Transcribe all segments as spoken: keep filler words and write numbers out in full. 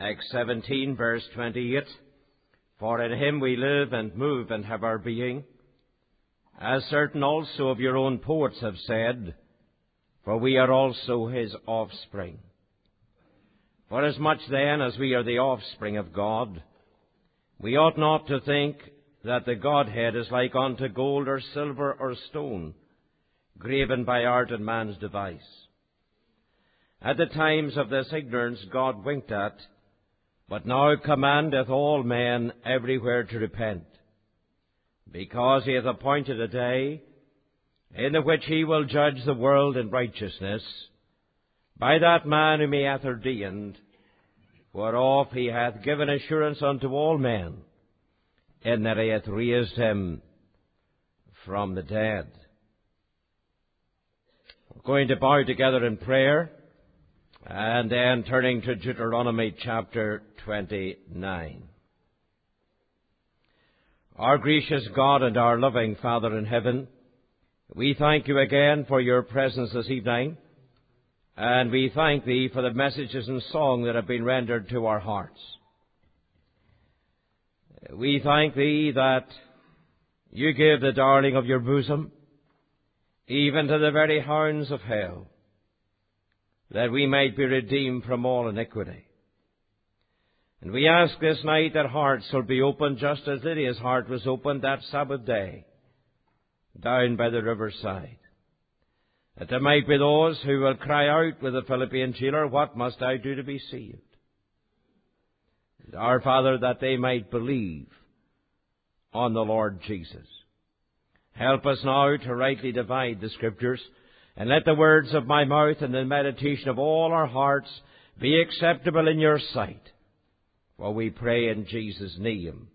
Acts seventeen, verse twenty-eight. For in him we live and move and have our being, as certain also of your own poets have said, for we are also his offspring. Forasmuch then as we are the offspring of God, we ought not to think that the Godhead is like unto gold or silver or stone, graven by art and man's device. At the times of this ignorance God winked at, but now commandeth all men everywhere to repent, because he hath appointed a day in the which he will judge the world in righteousness, by that man whom he hath ordained, whereof he hath given assurance unto all men, in that he hath raised him from the dead. We're going to bow together in prayer, and then turning to Deuteronomy chapter twenty-nine. Our gracious God and our loving Father in heaven, we thank you again for your presence this evening, and we thank thee for the messages and song that have been rendered to our hearts. We thank thee that you give the darling of your bosom, even to the very hounds of hell, that we might be redeemed from all iniquity. And we ask this night that hearts will be opened just as Lydia's heart was opened that Sabbath day, down by the riverside. That there might be those who will cry out with the Philippian jailer, what must I do to be saved? And our Father, that they might believe on the Lord Jesus. Help us now to rightly divide the Scriptures, and let the words of my mouth and the meditation of all our hearts be acceptable in your sight. For we pray in Jesus' name.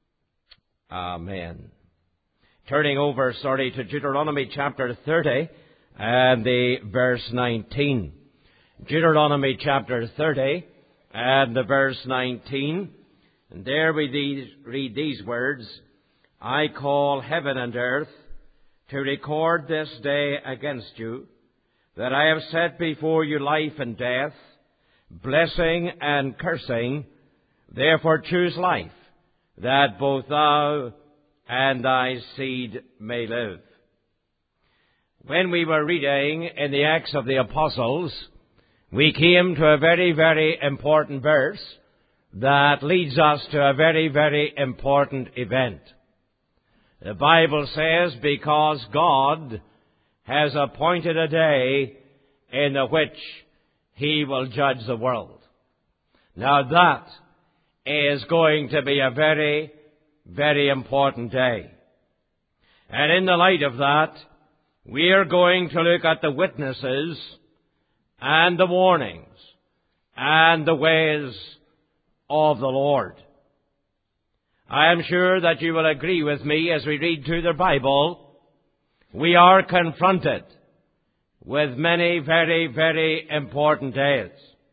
Amen. Turning over, sorry, to Deuteronomy chapter thirty and the verse nineteen. Deuteronomy chapter thirty and the verse nineteen. And there we these, read these words, I call heaven and earth to record this day against you, that I have set before you life and death, blessing and cursing. Therefore choose life, that both thou and thy seed may live. When we were reading in the Acts of the Apostles, we came to a very, very important verse that leads us to a very, very important event. The Bible says, because God has appointed a day in which he will judge the world. Now that is going to be a very, very important day. And in the light of that, we are going to look at the witnesses and the warnings and the ways of the Lord. I am sure that you will agree with me as we read through the Bible. We are confronted with many very, very important days.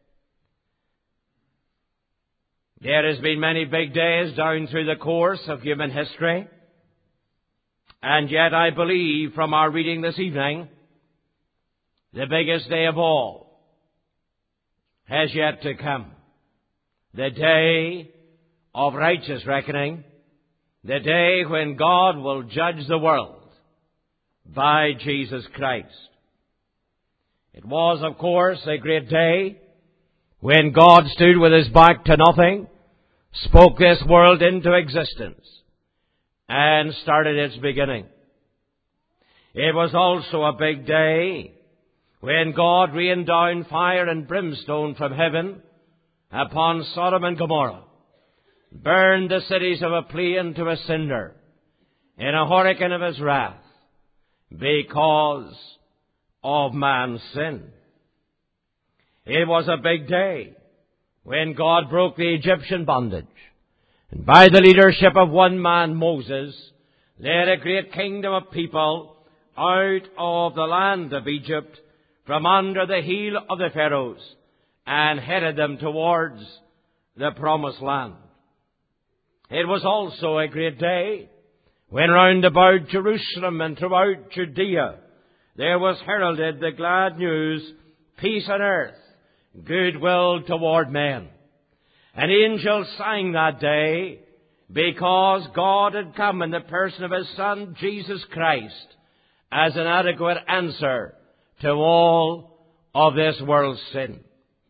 There has been many big days down through the course of human history. And yet I believe from our reading this evening, the biggest day of all has yet to come. The day of righteous reckoning, the day when God will judge the world by Jesus Christ. It was, of course, a great day when God stood with his back to nothing, spoke this world into existence, and started its beginning. It was also a big day when God rained down fire and brimstone from heaven upon Sodom and Gomorrah, burned the cities of a plain to a cinder in a hurricane of his wrath because of man's sin. It was a big day when God broke the Egyptian bondage, and by the leadership of one man, Moses, led a great kingdom of people out of the land of Egypt from under the heel of the Pharaohs and headed them towards the promised land. It was also a great day when round about Jerusalem and throughout Judea there was heralded the glad news, peace on earth, goodwill toward men. And angels sang that day because God had come in the person of His Son, Jesus Christ, as an adequate answer to all of this world's sin.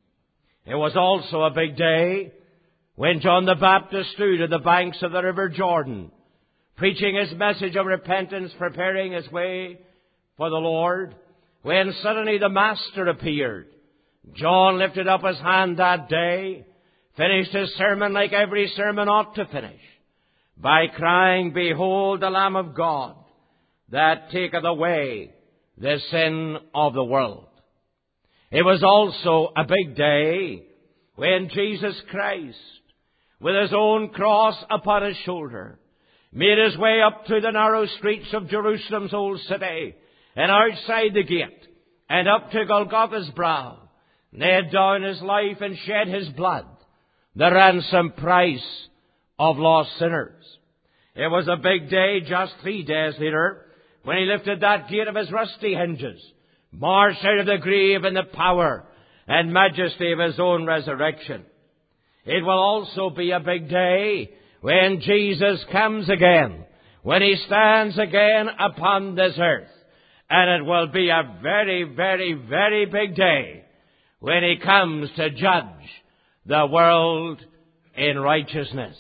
It was also a big day when John the Baptist stood at the banks of the River Jordan, preaching his message of repentance, preparing his way for the Lord, when suddenly the Master appeared. John lifted up his hand that day, finished his sermon like every sermon ought to finish, by crying, "Behold the Lamb of God, that taketh away the sin of the world." It was also a big day when Jesus Christ, with His own cross upon His shoulder, made His way up through the narrow streets of Jerusalem's old city, and outside the gate, and up to Golgotha's brow, laid down His life and shed His blood, the ransom price of lost sinners. It was a big day just three days later, when He lifted that gate of His rusty hinges, marched out of the grave in the power and majesty of His own resurrection. It will also be a big day when Jesus comes again, when He stands again upon this earth. And it will be a very, very, very big day when He comes to judge the world in righteousness.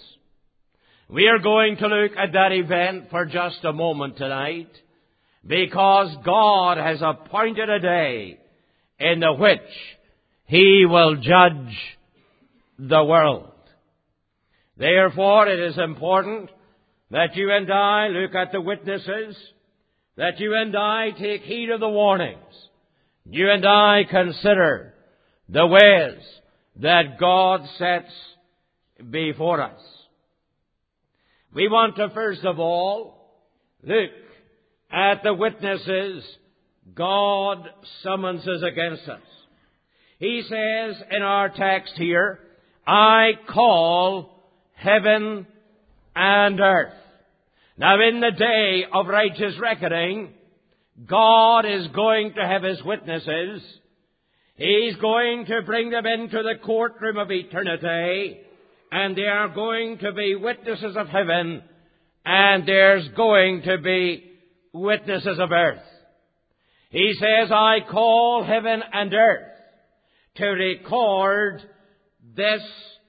We are going to look at that event for just a moment tonight, because God has appointed a day in the which He will judge the world. Therefore, it is important that you and I look at the witnesses, that you and I take heed of the warnings, you and I consider the ways that God sets before us. We want to first of all look at the witnesses God summonses against us. He says in our text here, "I call heaven and earth." Now, in the day of righteous reckoning, God is going to have His witnesses. He's going to bring them into the courtroom of eternity, and they are going to be witnesses of heaven, and there's going to be witnesses of earth. He says, "I call heaven and earth to record this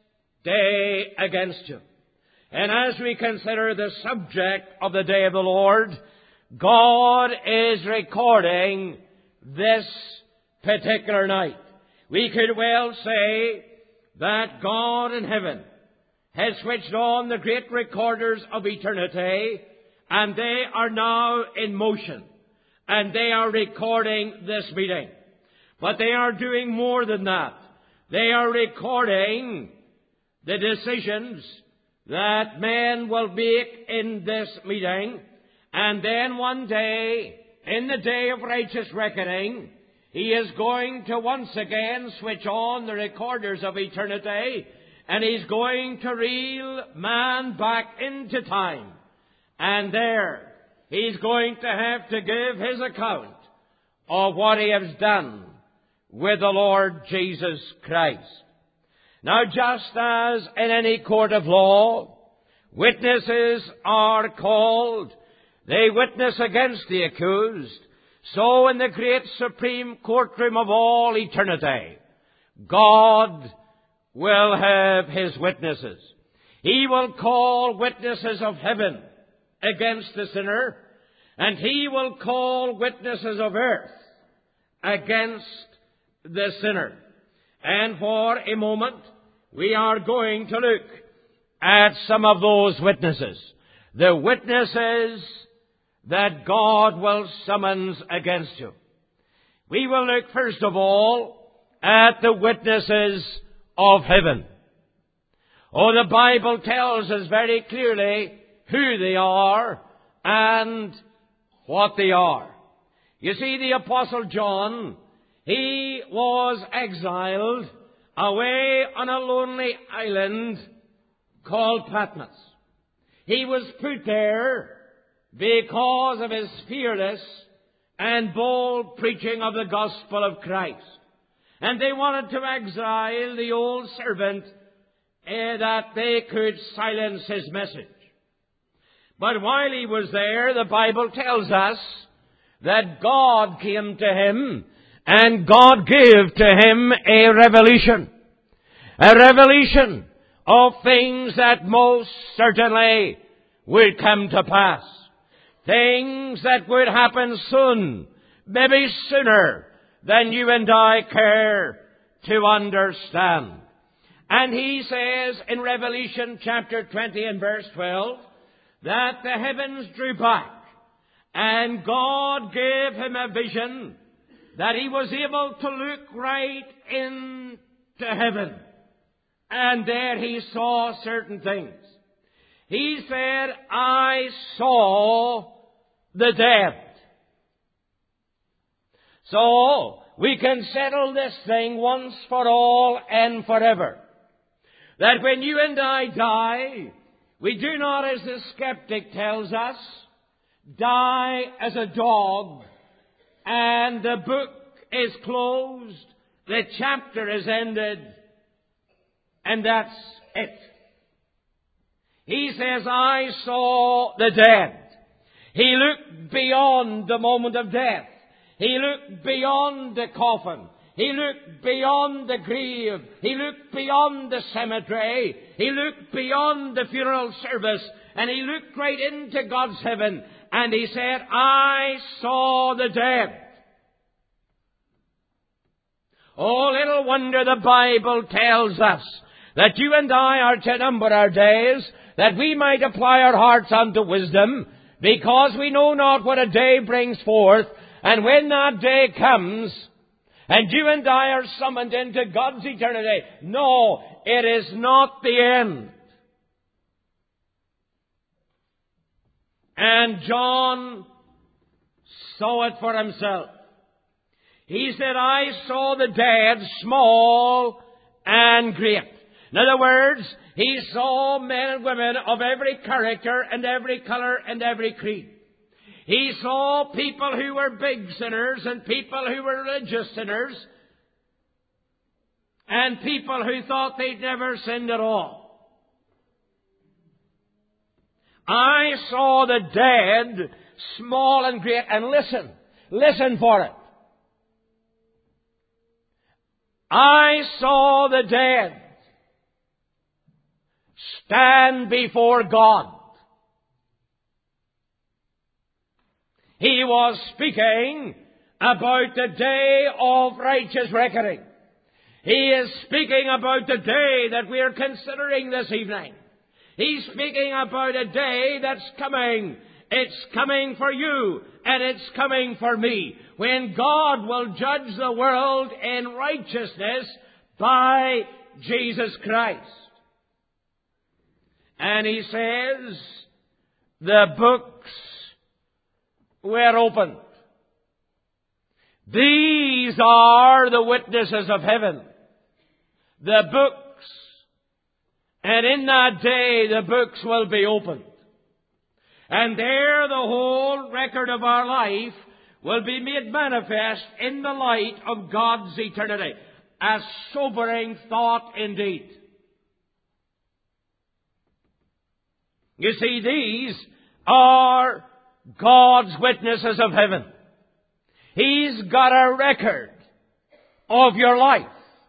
day against you." And as we consider the subject of the day of the Lord, God is recording this particular night. We could well say that God in heaven has switched on the great recorders of eternity, and they are now in motion, and they are recording this meeting. But they are doing more than that. They are recording the decisions that men will make in this meeting, and then one day, in the day of righteous reckoning, He is going to once again switch on the recorders of eternity, and He's going to reel man back into time. And there, He's going to have to give His account of what He has done with the Lord Jesus Christ. Now, just as in any court of law, witnesses are called, they witness against the accused, so in the great supreme courtroom of all eternity, God will have His witnesses. He will call witnesses of heaven against the sinner, and He will call witnesses of earth against the sinner. And for a moment, we are going to look at some of those witnesses. The witnesses that God will summons against you. We will look first of all at the witnesses of heaven. Oh, the Bible tells us very clearly who they are and what they are. You see, the Apostle John, he was exiled away on a lonely island called Patmos. He was put there because of his fearless and bold preaching of the gospel of Christ. And they wanted to exile the old servant eh, that they could silence his message. But while he was there, the Bible tells us that God came to him and God gave to him a revelation. A revelation of things that most certainly would come to pass. Things that would happen soon, maybe sooner than you and I care to understand. And he says in Revelation chapter twenty and verse twelve that the heavens drew back and God gave him a vision that he was able to look right into heaven. And there he saw certain things. He said, I saw the dead. So, we can settle this thing once for all and forever. That when you and I die, we do not, as the skeptic tells us, die as a dog, and the book is closed, the chapter is ended, and that's it. He says, I saw the dead. He looked beyond the moment of death. He looked beyond the coffin. He looked beyond the grave. He looked beyond the cemetery. He looked beyond the funeral service. And he looked right into God's heaven. And he said, I saw the dead. Oh, little wonder the Bible tells us that you and I are to number our days, that we might apply our hearts unto wisdom, because we know not what a day brings forth. And when that day comes, and you and I are summoned into God's eternity, no, it is not the end. And John saw it for himself. He said, I saw the dead, small and great. In other words, he saw men and women of every character and every colour and every creed. He saw people who were big sinners and people who were religious sinners and people who thought they'd never sinned at all. I saw the dead, small and great, and listen, listen for it. I saw the dead stand before God. He was speaking about the day of righteous reckoning. He is speaking about the day that we are considering this evening. He's speaking about a day that's coming. It's coming for you, and it's coming for me, when God will judge the world in righteousness by Jesus Christ. And he says, the books were opened. These are the witnesses of heaven. The books. And in that day the books will be opened. And there the whole record of our life will be made manifest in the light of God's eternity. A sobering thought indeed. You see, these are God's witnesses of heaven. He's got a record of your life.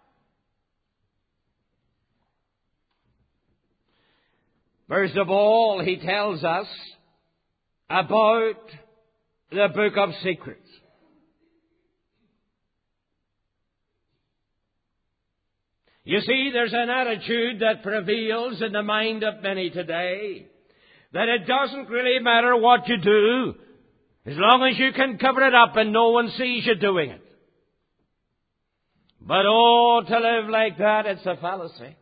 First of all, he tells us about the book of secrets. You see, there's an attitude that prevails in the mind of many today, that it doesn't really matter what you do, as long as you can cover it up and no one sees you doing it. But oh, to live like that, it's a fallacy.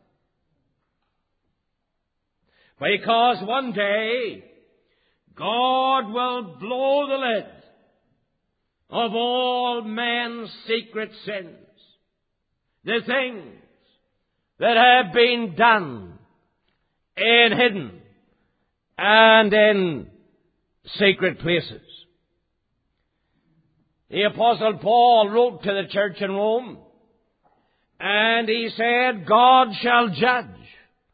Because one day, God will blow the lid of all men's secret sins. The things that have been done in hidden and in secret places. The Apostle Paul wrote to the church in Rome, and he said, God shall judge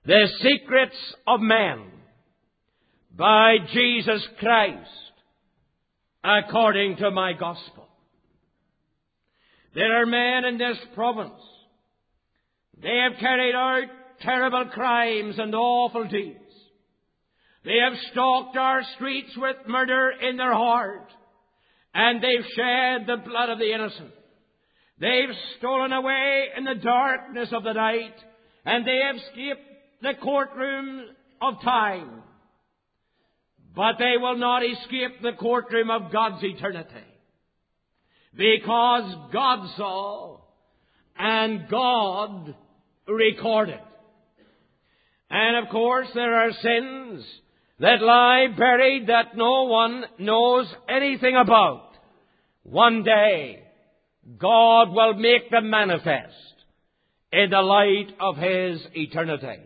the secrets of men by Jesus Christ according to my gospel. There are men in this province. They have carried out terrible crimes and awful deeds. They have stalked our streets with murder in their heart, and they've shed the blood of the innocent. They've stolen away in the darkness of the night, and they have escaped the courtroom of time. But they will not escape the courtroom of God's eternity, because God saw and God recorded. And of course there are sins that lie buried that no one knows anything about. One day God will make them manifest in the light of His eternity.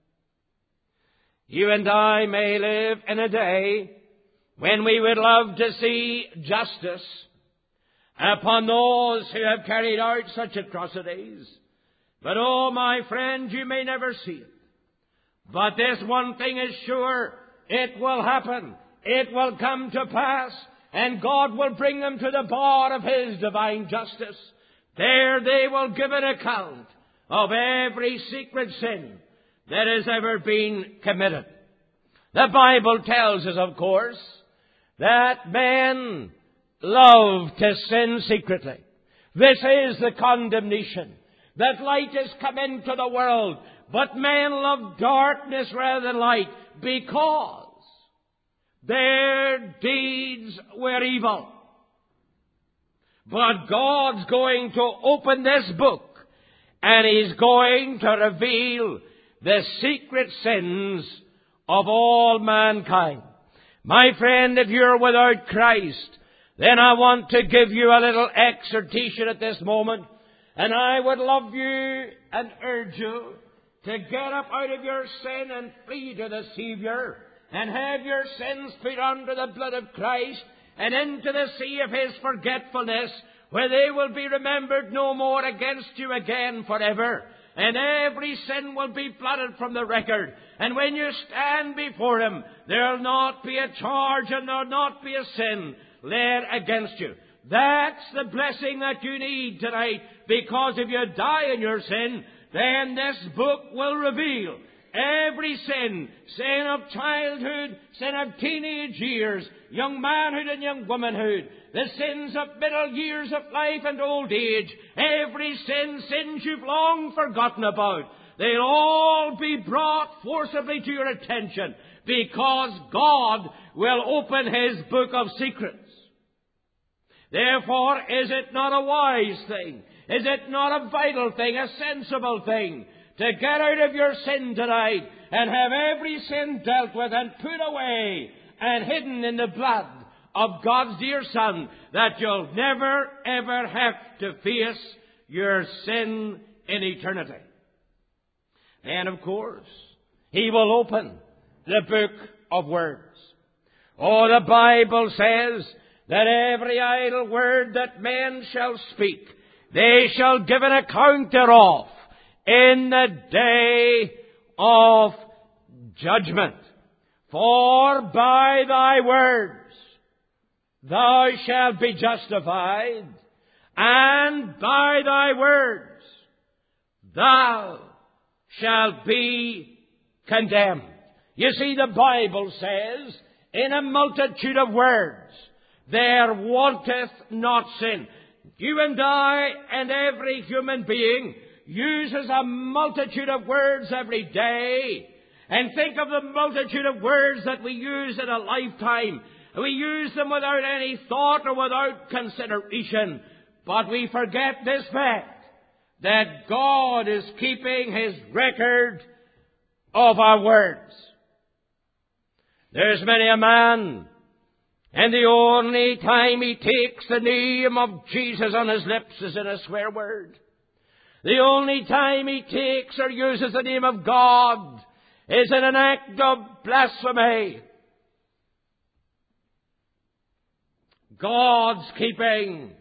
You and I may live in a day when we would love to see justice upon those who have carried out such atrocities. But oh, my friend, you may never see it. But this one thing is sure, it will happen. It will come to pass, and God will bring them to the bar of His divine justice. There they will give an account of every secret sin that has ever been committed. The Bible tells us, of course, that men love to sin secretly. This is the condemnation, that light has come into the world, but men love darkness rather than light, because their deeds were evil. But God's going to open this book, and He's going to reveal the secret sins of all mankind. My friend, if you're without Christ, then I want to give you a little exhortation at this moment. And I would love you and urge you to get up out of your sin and flee to the Savior, and have your sins put under the blood of Christ and into the sea of His forgetfulness, where they will be remembered no more against you again forever. And every sin will be blotted from the record. And when you stand before Him, there will not be a charge and there will not be a sin laid against you. That's the blessing that you need tonight, because if you die in your sin, then this book will reveal every sin, sin of childhood, sin of teenage years, young manhood and young womanhood, the sins of middle years of life and old age, every sin, sins you've long forgotten about, they'll all be brought forcibly to your attention, because God will open His book of secrets. Therefore, is it not a wise thing? Is it not a vital thing, a sensible thing, to get out of your sin tonight and have every sin dealt with and put away and hidden in the blood of God's dear Son, that you'll never, ever have to face your sin in eternity? And of course, He will open the book of words. Oh, the Bible says that every idle word that men shall speak, they shall give an account thereof in the day of judgment. For by thy words thou shalt be justified, and by thy words thou shalt be condemned. You see, the Bible says, in a multitude of words there wanteth not sin. You and I and every human being uses a multitude of words every day. And think of the multitude of words that we use in a lifetime. We use them without any thought or without consideration. But we forget this fact, that God is keeping His record of our words. There's many a man, and the only time he takes the name of Jesus on his lips is in a swear word. The only time he takes or uses the name of God is in an act of blasphemy. God's keeping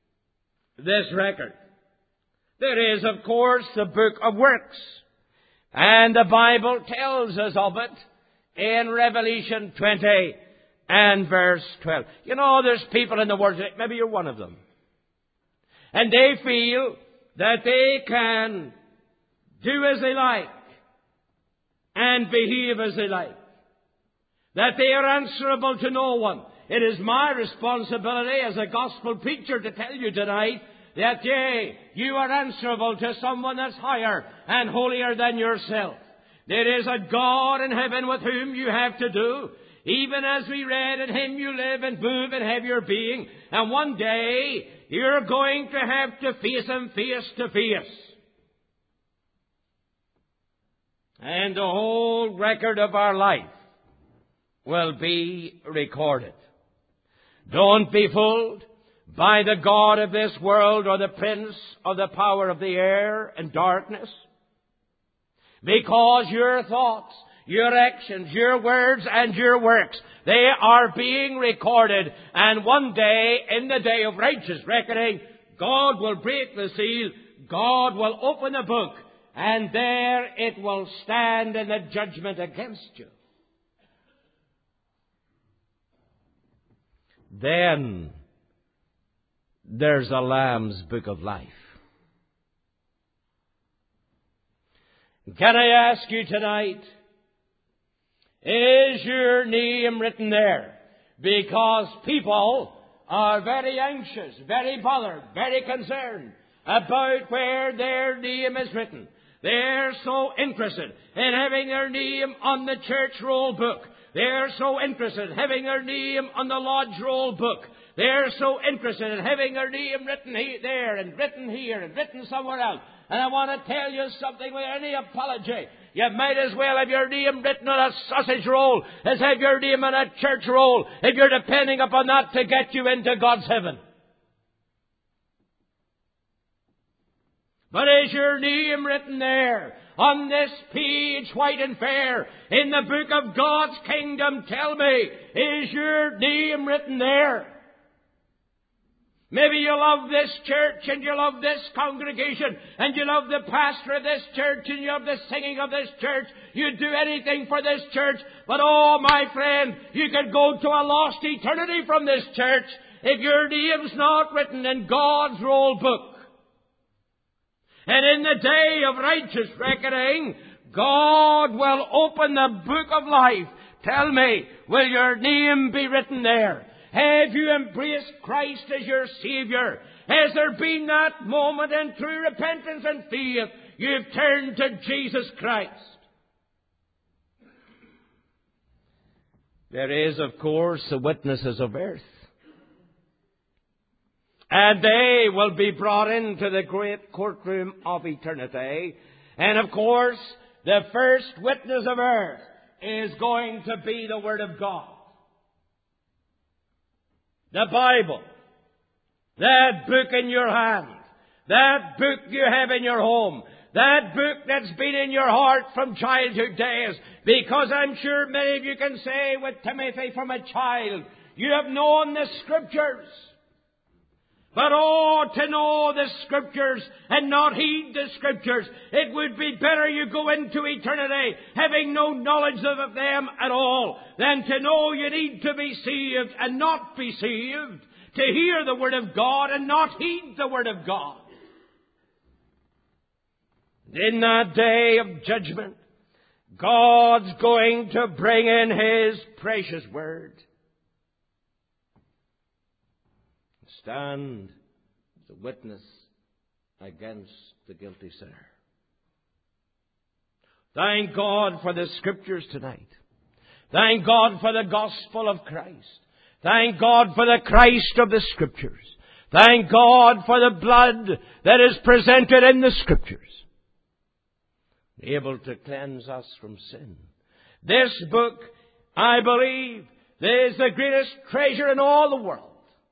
this record. There is, of course, the book of works. And the Bible tells us of it in Revelation twenty and verse twelve. You know, there's people in the world, maybe you're one of them, and they feel that they can do as they like and behave as they like, that they are answerable to no one. It is my responsibility as a gospel preacher to tell you tonight that, yea, you are answerable to someone that's higher and holier than yourself. There is a God in heaven with whom you have to do. Even as we read, in Him you live and move and have your being. And one day, you're going to have to face Him face to face. And the whole record of our life will be recorded. Don't be fooled by the god of this world or the prince of the power of the air and darkness, because your thoughts, your actions, your words and your works, they are being recorded, and one day, in the day of righteous reckoning, God will break the seal, God will open the book, and there it will stand in the judgment against you. Then there's a Lamb's Book of Life. Can I ask you tonight, is your name written there? Because people are very anxious, very bothered, very concerned about where their name is written. They're so interested in having their name on the church roll book. They're so interested in having their name on the lodge roll book. They're so interested in having their name written he- there and written here and written somewhere else. And I want to tell you something with any apology. You might as well have your name written on a sausage roll as have your name on a church roll if you're depending upon that to get you into God's heaven. But is your name written there on this page, white and fair, in the book of God's kingdom? Tell me, is your name written there? Maybe you love this church and you love this congregation and you love the pastor of this church and you love the singing of this church. You'd do anything for this church. But oh, my friend, you could go to a lost eternity from this church if your name's not written in God's roll book. And in the day of righteous reckoning, God will open the book of life. Tell me, will your name be written there? Have you embraced Christ as your Savior? Has there been that moment in true repentance and faith you've turned to Jesus Christ? There is, of course, the witnesses of earth. And they will be brought into the great courtroom of eternity. And of course, the first witness of earth is going to be the Word of God. The Bible. That book in your hand. That book you have in your home. That book that's been in your heart from childhood days. Because I'm sure many of you can say with Timothy from a child, you have known the Scriptures. But oh, to know the Scriptures and not heed the Scriptures, it would be better you go into eternity having no knowledge of them at all than to know you need to be saved and not be saved, to hear the Word of God and not heed the Word of God. In that day of judgment, God's going to bring in His precious Word. Stand as a witness against the guilty sinner. Thank God for the Scriptures tonight. Thank God for the gospel of Christ. Thank God for the Christ of the Scriptures. Thank God for the blood that is presented in the Scriptures, able to cleanse us from sin. This book, I believe, is the greatest treasure in all the world.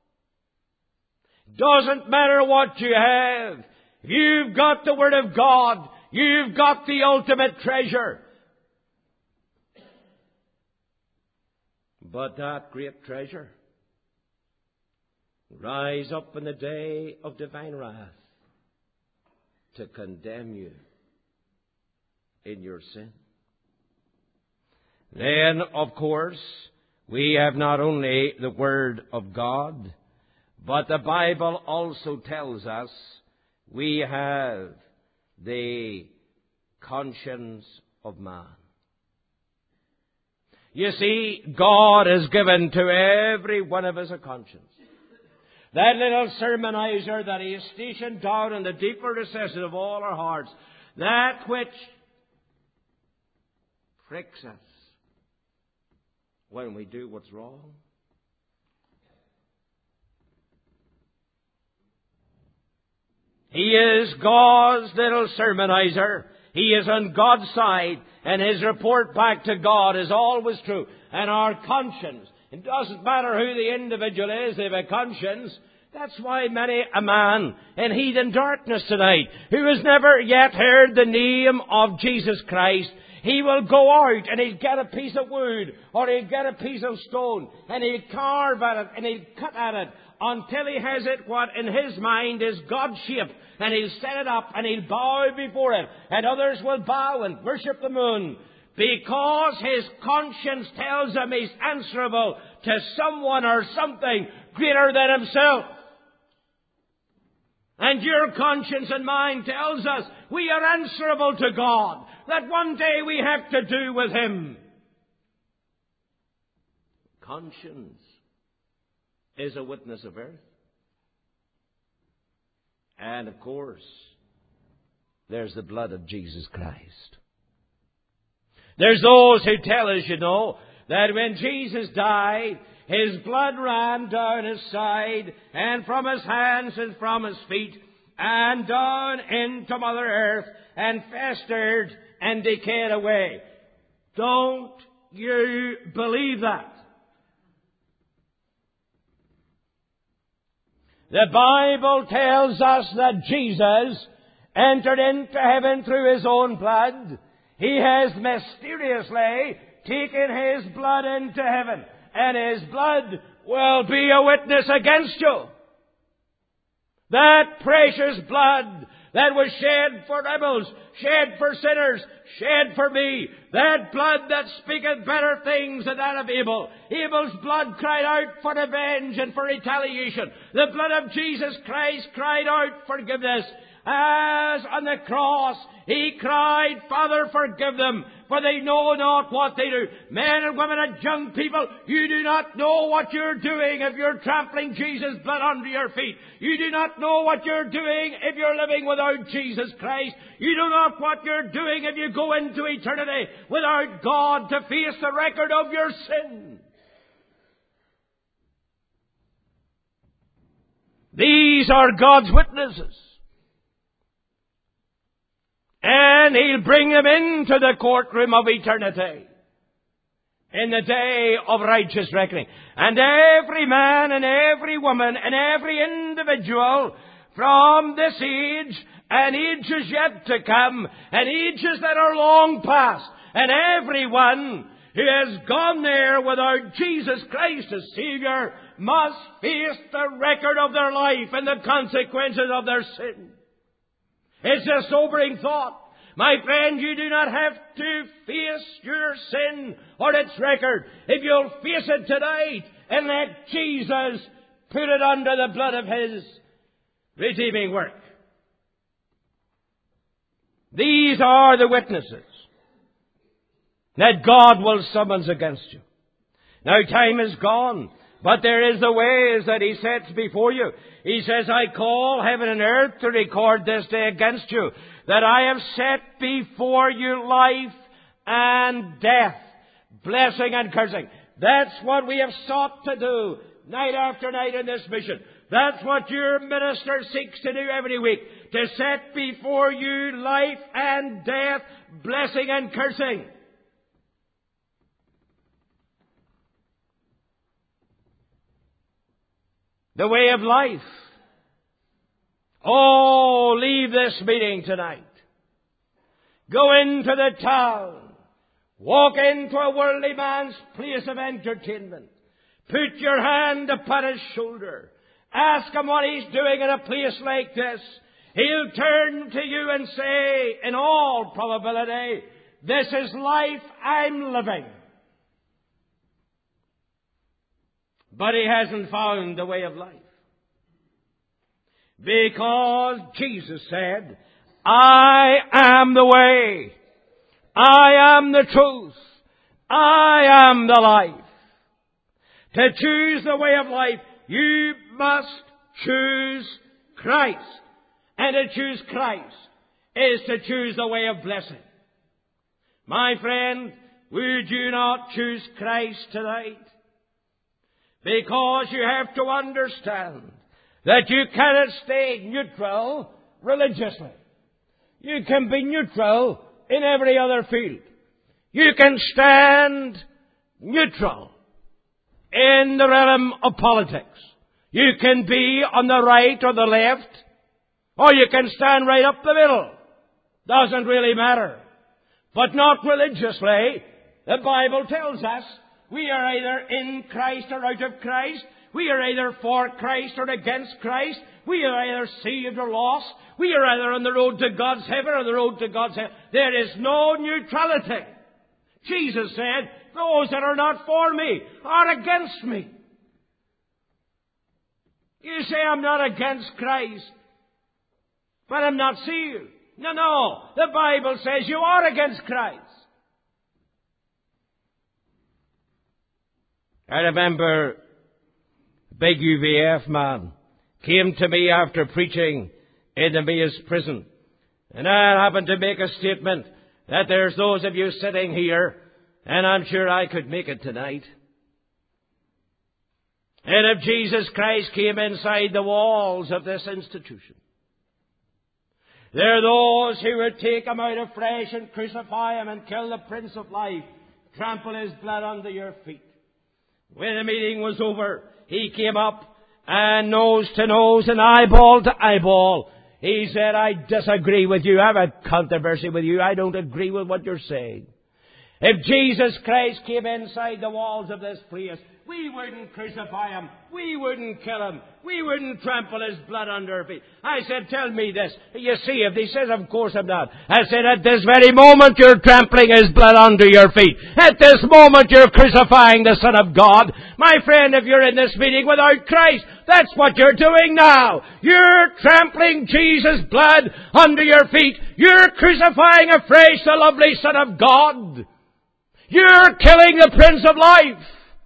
Doesn't matter what you have. If you've got the Word of God, you've got the ultimate treasure. But that great treasure rise up in the day of divine wrath to condemn you in your sin. Then, of course, we have not only the Word of God, but the Bible also tells us we have the conscience of man. You see, God has given to every one of us a conscience. That little sermonizer that He has stationed down in the deeper recesses of all our hearts, that which pricks us when we do what's wrong. He is God's little sermonizer. He is on God's side, and His report back to God is always true. And our conscience, it doesn't matter who the individual is, they have a conscience. That's why many a man in heathen darkness tonight, who has never yet heard the name of Jesus Christ, he will go out and he'll get a piece of wood or he'll get a piece of stone and he'll carve at it and he'll cut at it until he has it what in his mind is God-shaped, and he'll set it up and he'll bow before it, and others will bow and worship the moon, because his conscience tells him he's answerable to someone or something greater than himself. And your conscience and mine tells us we are answerable to God, that one day we have to do with Him. Conscience is a witness of earth. And of course, there's the blood of Jesus Christ. There's those who tell us, you know, that when Jesus died, His blood ran down His side and from His hands and from His feet and down into Mother Earth and festered and decayed away. Don't you believe that? The Bible tells us that Jesus entered into heaven through His own blood. He has mysteriously taken His blood into heaven, and His blood will be a witness against you. That precious blood that was shed for rebels, shed for sinners, shed for me. That blood that speaketh better things than that of Abel. Abel's blood cried out for revenge and for retaliation. The blood of Jesus Christ cried out forgiveness. As on the cross, He cried, Father, forgive them, for they know not what they do. Men and women and young people, you do not know what you're doing if you're trampling Jesus' blood under your feet. You do not know what you're doing if you're living without Jesus Christ. You do not know what you're doing if you go into eternity without God to face the record of your sin. These are God's witnesses. And He'll bring them into the courtroom of eternity in the day of righteous reckoning. And every man and every woman and every individual from this age and ages yet to come and ages that are long past, and everyone who has gone there without Jesus Christ as Savior must face the record of their life and the consequences of their sin. It's a sobering thought. My friend, you do not have to face your sin or its record. If you'll face it tonight and let Jesus put it under the blood of His redeeming work. These are the witnesses that God will summons against you. Now time is gone, but there is the ways that He sets before you. He says, I call heaven and earth to record this day against you, that I have set before you life and death, blessing and cursing. That's what we have sought to do night after night in this mission. That's what your minister seeks to do every week, to set before you life and death, blessing and cursing. The way of life. Oh, leave this meeting tonight. Go into the town. Walk into a worldly man's place of entertainment. Put your hand upon his shoulder. Ask him what he's doing in a place like this. He'll turn to you and say, in all probability, this is life I'm living. But he hasn't found the way of life. Because Jesus said, I am the way. I am the truth. I am the life. To choose the way of life, you must choose Christ. And to choose Christ is to choose the way of blessing. My friend, would you not choose Christ tonight? Because you have to understand that you cannot stay neutral religiously. You can be neutral in every other field. You can stand neutral in the realm of politics. You can be on the right or the left, or you can stand right up the middle. Doesn't really matter. But not religiously. The Bible tells us we are either in Christ or out of Christ. We are either for Christ or against Christ. We are either saved or lost. We are either on the road to God's heaven or the road to God's hell. There is no neutrality. Jesus said, those that are not for me are against me. You say, I'm not against Christ, but I'm not saved. No, no. The Bible says you are against Christ. I remember a big U V F man came to me after preaching in the Maze prison. And I happened to make a statement that there's those of you sitting here, and I'm sure I could make it tonight. And if Jesus Christ came inside the walls of this institution, there are those who would take him out of flesh and crucify him and kill the Prince of Life, trample his blood under your feet. When the meeting was over, he came up and nose to nose and eyeball to eyeball. He said, I disagree with you. I have a controversy with you. I don't agree with what you're saying. If Jesus Christ came inside the walls of this place, we wouldn't crucify him. We wouldn't kill him. We wouldn't trample his blood under our feet. I said, tell me this. You see, if he says, of course I'm not. I said, at this very moment you're trampling his blood under your feet. At this moment you're crucifying the Son of God. My friend, if you're in this meeting without Christ, that's what you're doing now. You're trampling Jesus' blood under your feet. You're crucifying afresh the lovely Son of God. You're killing the Prince of Life.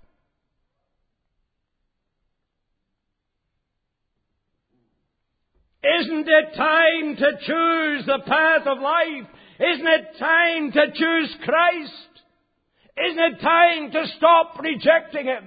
Isn't it time to choose the path of life? Isn't it time to choose Christ? Isn't it time to stop rejecting Him?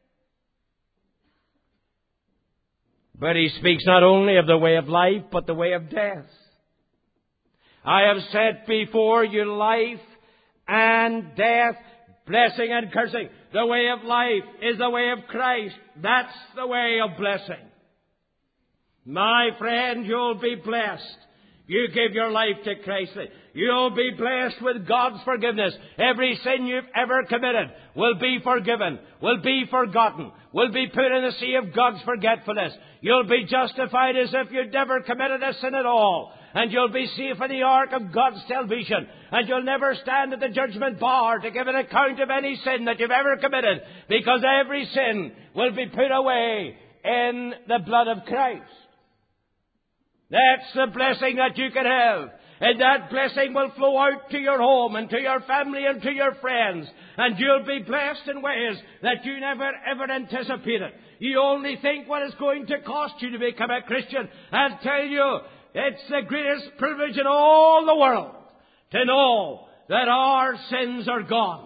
But He speaks not only of the way of life, but the way of death. I have said before you life and death, blessing and cursing. The way of life is the way of Christ. That's the way of blessing. My friend, you'll be blessed. You give your life to Christ. You'll be blessed with God's forgiveness. Every sin you've ever committed will be forgiven, will be forgotten, will be put in the sea of God's forgetfulness. You'll be justified as if you'd never committed a sin at all. And you'll be safe in the ark of God's salvation. And you'll never stand at the judgment bar to give an account of any sin that you've ever committed, because every sin will be put away in the blood of Christ. That's the blessing that you can have. And that blessing will flow out to your home and to your family and to your friends. And you'll be blessed in ways that you never ever anticipated. You only think what it's going to cost you to become a Christian. I'll tell you, it's the greatest privilege in all the world to know that our sins are gone.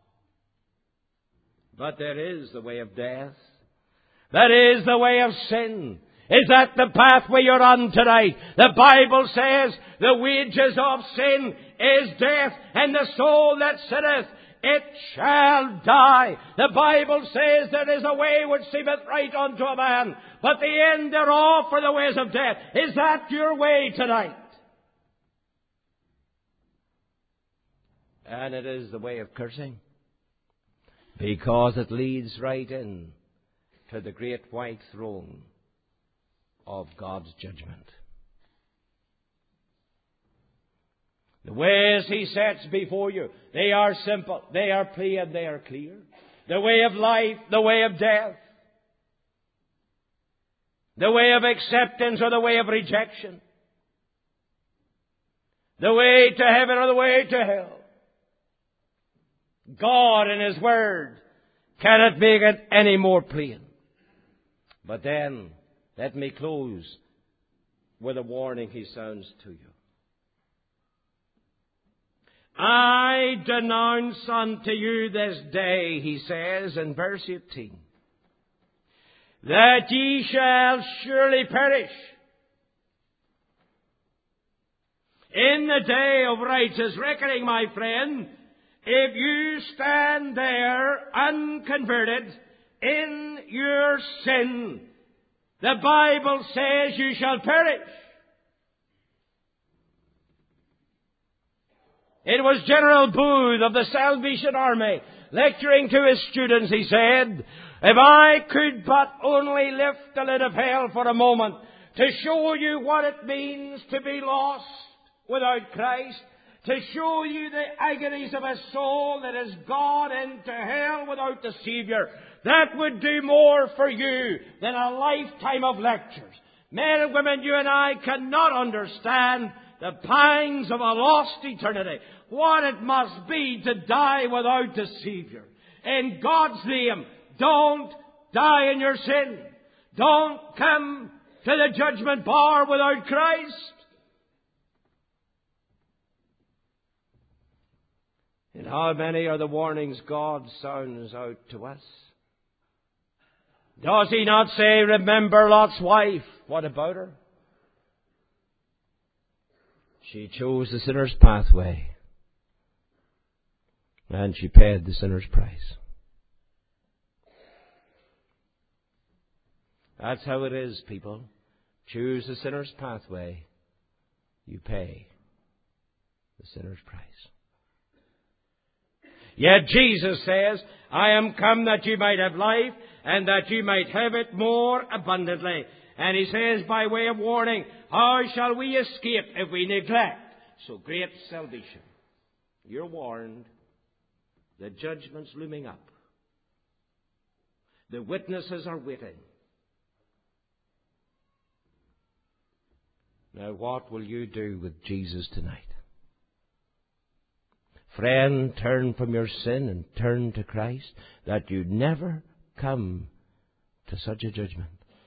But there is the way of death. That is the way of sin. Is that the pathway you're on tonight? The Bible says the wages of sin is death, and the soul that sinneth, it shall die. The Bible says there is a way which seemeth right unto a man, but the end thereof are the ways of death. Is that your way tonight? And it is the way of cursing, because it leads right in to the great white throne of God's judgment. The ways He sets before you, they are simple, they are plain, they are clear. The way of life, the way of death. The way of acceptance or the way of rejection. The way to heaven or the way to hell. God in His Word cannot make it any more plain. But then, let me close with a warning He sounds to you. I denounce unto you this day, He says in verse eighteen, that ye shall surely perish. In the day of righteous reckoning, my friend, if you stand there unconverted in your sin, the Bible says you shall perish. It was General Booth of the Salvation Army lecturing to his students. He said, if I could but only lift the lid of hell for a moment to show you what it means to be lost without Christ, to show you the agonies of a soul that has gone into hell without the Savior, that would do more for you than a lifetime of lectures. Men and women, you and I cannot understand the pangs of a lost eternity. What it must be to die without the Savior. In God's name, don't die in your sin. Don't come to the judgment bar without Christ. And how many are the warnings God sounds out to us? Does He not say, remember Lot's wife? What about her? She chose the sinner's pathway. And she paid the sinner's price. That's how it is, people. Choose the sinner's pathway. You pay the sinner's price. Yet Jesus says, I am come that you might have life, and that you might have it more abundantly. And He says, by way of warning, how shall we escape if we neglect so great salvation? You're warned. The judgment's looming up. The witnesses are waiting. Now, what will you do with Jesus tonight? Friend, turn from your sin and turn to Christ, that you never come to such a judgment.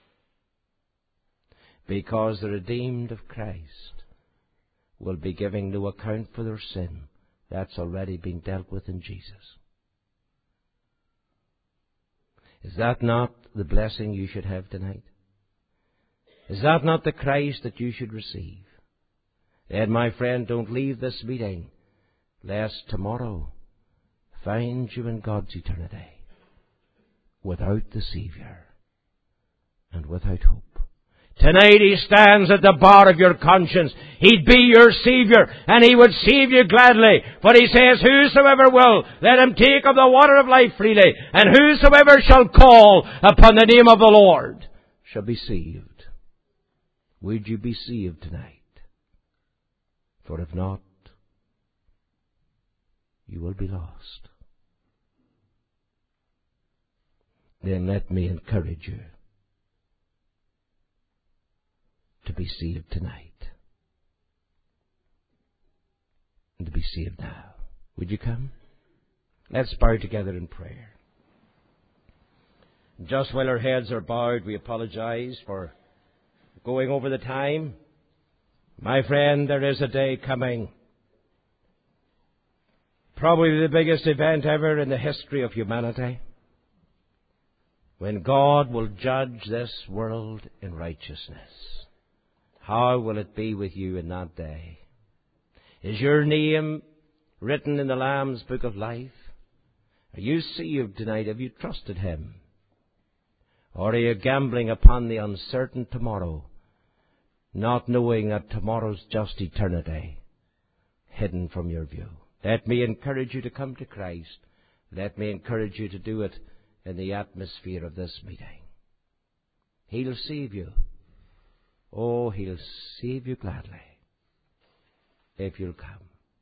Because the redeemed of Christ will be giving no account for their sin. That's already been dealt with in Jesus. Is that not the blessing you should have tonight? Is that not the Christ that you should receive? Then, my friend, don't leave this meeting, lest tomorrow find you in God's eternity without the Savior and without hope. Tonight He stands at the bar of your conscience. He'd be your Savior, and He would save you gladly. But He says, whosoever will, let him take of the water of life freely, and whosoever shall call upon the name of the Lord shall be saved. Would you be saved tonight? For if not, you will be lost. Then let me encourage you to be saved tonight. And to be saved now. Would you come? Let's bow together in prayer. Just while our heads are bowed, we apologize for going over the time. My friend, there is a day coming, probably the biggest event ever in the history of humanity, when God will judge this world in righteousness. How will it be with you in that day? Is your name written in the Lamb's book of life? Are you saved tonight? Have you trusted Him? Or are you gambling upon the uncertain tomorrow, not knowing that tomorrow's just eternity hidden from your view? Let me encourage you to come to Christ. Let me encourage you to do it in the atmosphere of this meeting. He'll save you. Oh, He'll save you gladly if you'll come.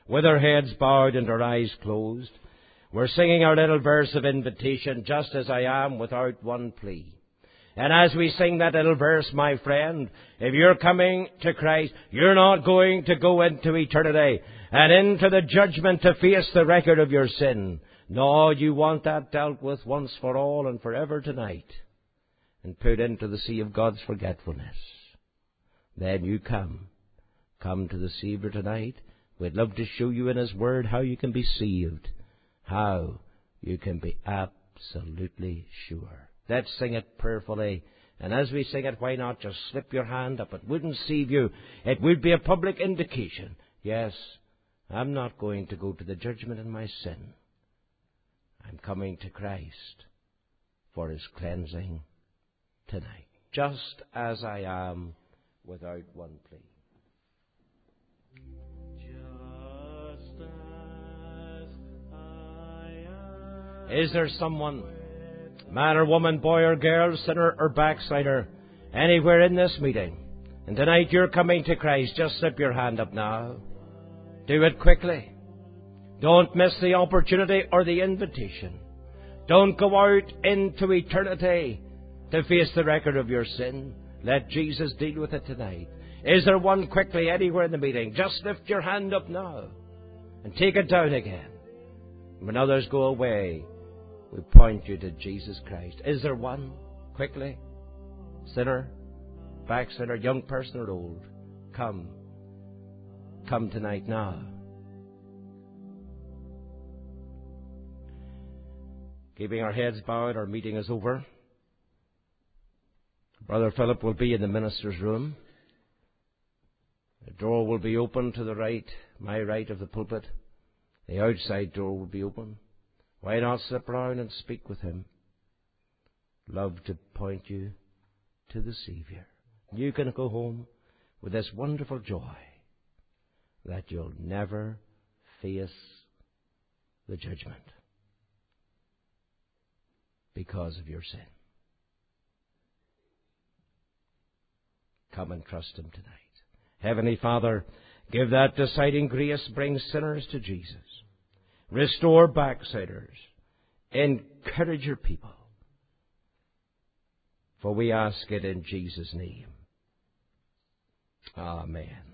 with our heads bowed and our eyes closed, we're singing our little verse of invitation, just as I am, without one plea. And as we sing that little verse, my friend, if you're coming to Christ, you're not going to go into eternity and into the judgment to face the record of your sin. No, you want that dealt with once for all and forever tonight and put into the sea of God's forgetfulness. Then you come. Come to the Savior tonight. We'd love to show you in His Word how you can be saved, how you can be absolutely sure. Let's sing it prayerfully. And as we sing it, why not just slip your hand up? It wouldn't save you. It would be a public indication. Yes, I'm not going to go to the judgment in my sin. I'm coming to Christ for His cleansing tonight, just as I am, without one plea. Just as I am. Is there someone, man or woman, boy or girl, sinner or backslider, anywhere in this meeting, and tonight you're coming to Christ? Just slip your hand up now. Do it quickly. Don't miss the opportunity or the invitation. Don't go out into eternity to face the record of your sin. Let Jesus deal with it tonight. Is there one quickly anywhere in the meeting? Just lift your hand up now and take it down again. When others go away, we point you to Jesus Christ. Is there one quickly? Sinner, backslider, young person or old? Come. Come tonight now. Keeping our heads bowed, our meeting is over. Brother Philip will be in the minister's room. The door will be open to the right, my right of the pulpit. The outside door will be open. Why not slip round and speak with him? Love to point you to the Savior. You can go home with this wonderful joy that you'll never face the judgment because of your sin. Come and trust Him tonight. Heavenly Father, give that deciding grace, bring sinners to Jesus. Restore backsliders. Encourage your people. For we ask it in Jesus' name. Amen.